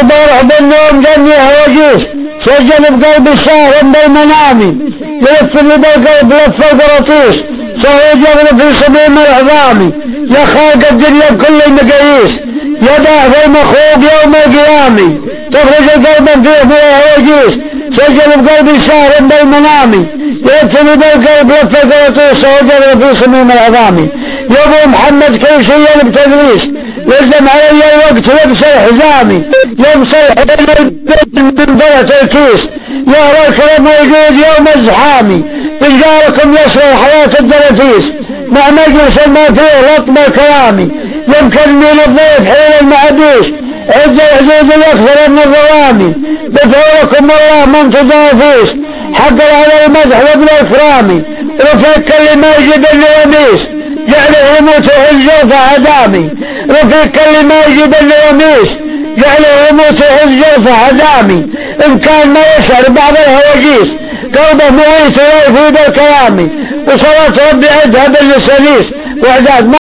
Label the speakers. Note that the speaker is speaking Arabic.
Speaker 1: البارح بالنوم جني هواجيس سجل بقلب الشهر بالمنامي يلف لي بالقلب لف القراطيس صعود يغلب في صميم العظامي يا خالق الدنيا بكل المقاييس يا داعي المخوض يوم القيامي تخرج القلب فيه هواجيس سجل بقلب الشهر بالمنامي يلف لي بالقلب لف القراطيس صعود يغلب في صميم العظامي يا ابو محمد كل شيء بتدريس يلزم علي الوقت لبس الحزامي يبس الحزام من ضلة الكيس يهوى الكلام موجود يوم الزحامي رجالكم يسروا حياة الدلافيس مع مجلس ما فيه لطم الكلامي يمكن من الضيف حين المعديس عز الحدود الاكثر من الظلامي بدعوكم والله من تضافيس حق على المدح وابن اكرامي رفيق اللي ما يجيب اليميس جعله يموت وهزه فهدامي رفيق اللي ما يجيب اليميس جعله يموت وهزه فهدامي ان كان ما يشعر بعض الهواجيس قلبه مويت ويفيد الكلامي وصلاة ربي عدها باللسانيس واعداد